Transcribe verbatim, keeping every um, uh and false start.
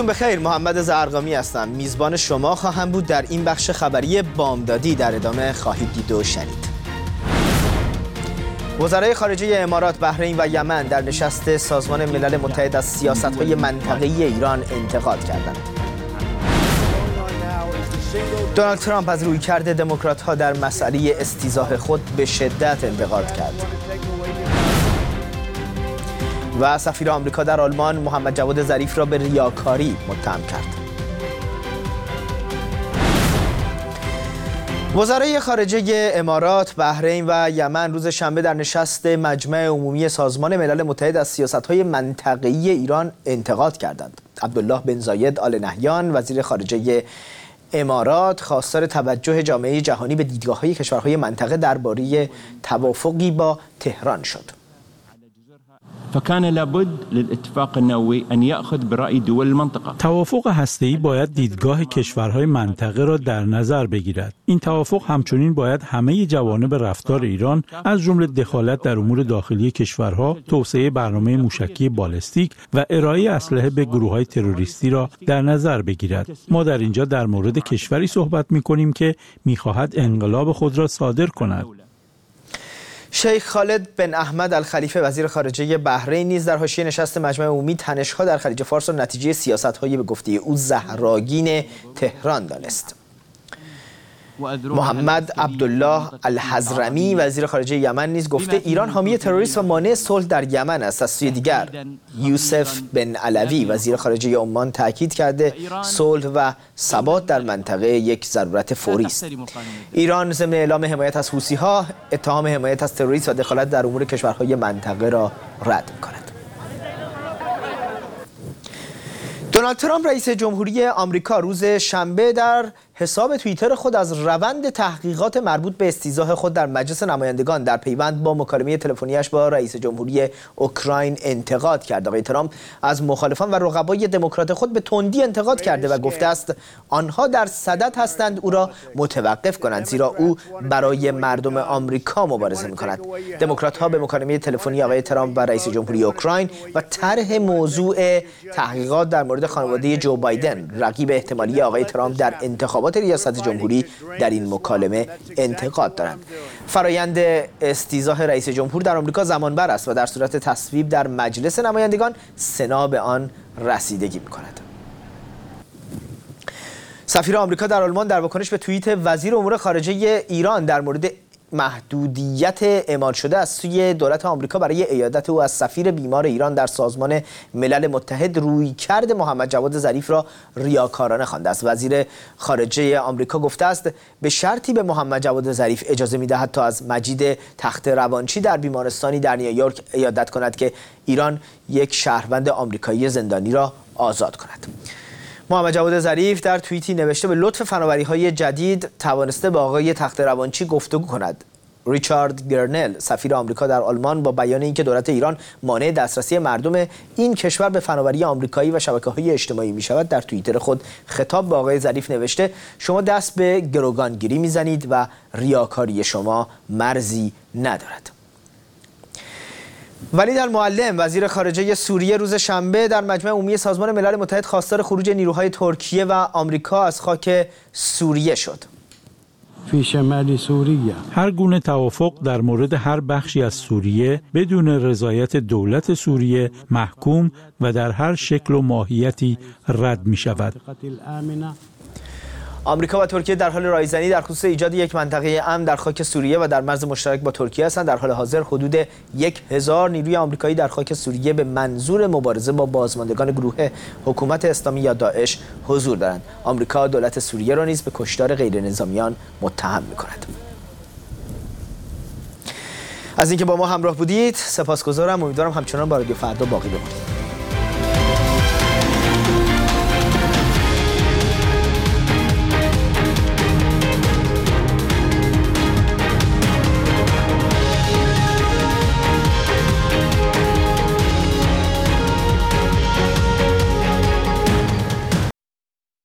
روزتون بخیر. محمد زرقامی هستم. میزبان شما خواهم بود در این بخش خبری بامدادی. در ادامه خواهید دید و شنید. وزرای خارجه امارات، بحرین و یمن در نشست سازمان ملل متحد از سیاست‌های منطقه‌ای ایران انتقاد کردند. دونالد ترامپ از رویکرد دموکرات‌ها در مسئله استیضاح خود به شدت انتقاد کرد. و سفیر آمریکا در آلمان محمد جواد ظریف را به ریاکاری متهم کرد. وزرای خارجه امارات، بحرین و یمن روز شنبه در نشست مجمع عمومی سازمان ملل متحد از سیاست‌های منطقه‌ای ایران انتقاد کردند. عبدالله بن زاید آل نهیان، وزیر خارجه امارات، خواستار توجه جامعه جهانی به دیدگاه‌های کشورهای منطقه درباره توافقی با تهران شد. فكان لابد للاتفاق النووي ان ياخذ براي دول المنطقه. توافق هسته‌ای باید دیدگاه کشورهای منطقه را در نظر بگیرد. این توافق همچنین باید همه جوانب رفتار ایران از جمله دخالت در امور داخلی کشورها، توسعه برنامه موشکی بالستیک و ارائه اسلحه به گروه‌های تروریستی را در نظر بگیرد. ما در اینجا در مورد کشوری صحبت می‌کنیم که می‌خواهد انقلاب خود را صادر کند. شیخ خالد بن احمد الخلیفه، وزیر خارجه بحرین، نیز در حاشیه نشست مجمع عمومی تنش‌ها در خلیج فارس را نتیجه سیاست‌های به گفته او زهراگین تهران دانست. محمد عبدالله الحضرمی، وزیر خارجه یمن، نیز گفته ایران حامی تروریسم و مانع صلح در یمن است. از سوی دیگر یوسف بن علوی، وزیر خارجه عمان، تاکید کرده صلح و ثبات در منطقه یک ضرورت فوری است. ایران ضمن اعلام حمایت از حوثی‌ها، اتهام حمایت از تروریسم و دخالت در امور کشورهای منطقه را رد می‌کند. دونالد ترامپ، رئیس جمهوری آمریکا، روز شنبه در حساب توییتر خود از روند تحقیقات مربوط به استیضاح خود در مجلس نمایندگان در پیوند با مکالمه تلفنیش با رئیس جمهوری اوکراین انتقاد کرد. آقای ترامپ از مخالفان و رقبای دموکرات خود به تندی انتقاد کرده و گفته است آنها در صدد هستند او را متوقف کنند، زیرا او برای مردم آمریکا مبارزه می‌کند. دموکرات‌ها به مکالمه تلفنی آقای ترامپ و رئیس جمهوری اوکراین و طرح موضوع تحقیقات در مورد خانواده جو بایدن، رقیب احتمالی آقای ترامپ در انتخابات ریاست جمهوری، در این مکالمه انتقاد دارند. فرایند استیضاح رئیس جمهور در آمریکا زمانبر است و در صورت تصویب در مجلس نمایندگان سنا به آن رسیدگی می‌کند. سفیر آمریکا در آلمان در واکنش به توییت وزیر امور خارجه ایران در مورد محدودیت اعمال شده از سوی دولت آمریکا برای عیادت او از سفیر بیمار ایران در سازمان ملل متحد، رویکرد محمد جواد ظریف را ریاکارانه خوانده است. وزیر خارجه آمریکا گفته است به شرطی به محمد جواد ظریف اجازه می‌دهد تا از مجید تخت روانچی در بیمارستانی در نیویورک عیادت کند که ایران یک شهروند آمریکایی زندانی را آزاد کند. محمد جواد ظریف در توییتی نوشته به لطف فناوری‌های جدید توانسته با آقای تخت روانچی گفتگو کند. ریچارد گرنل، سفیر آمریکا در آلمان، با بیان اینکه دولت ایران مانع دسترسی مردم این کشور به فناوری آمریکایی و شبکه‌های اجتماعی می‌شود، در توییتر خود خطاب به آقای ظریف نوشته شما دست به گروگانگیری می‌زنید و ریاکاری شما مرزی ندارد. ولید المعلم، وزیر خارجه سوریه، روز شنبه در مجمع عمومی سازمان ملل متحد خواستار خروج نیروهای ترکیه و آمریکا از خاک سوریه شد. فی شمال سوریه هر گونه توافق در مورد هر بخشی از سوریه بدون رضایت دولت سوریه محکوم و در هر شکل و ماهیتی رد می شود. آمریکا و ترکیه در حال رایزنی در خصوص ایجاد یک منطقه امن در خاک سوریه و در مرز مشترک با ترکیه هستند. در حال حاضر حدود یک هزار نیروی آمریکایی در خاک سوریه به منظور مبارزه با بازماندگان گروه حکومت اسلامی یا داعش حضور دارند. آمریکا دولت سوریه را نیز به کشتار غیرنظامیان متهم می‌کند. از اینکه با ما همراه بودید سپاسگزارم. امیدوارم همچنان با رادیو فردا باقی بمانید.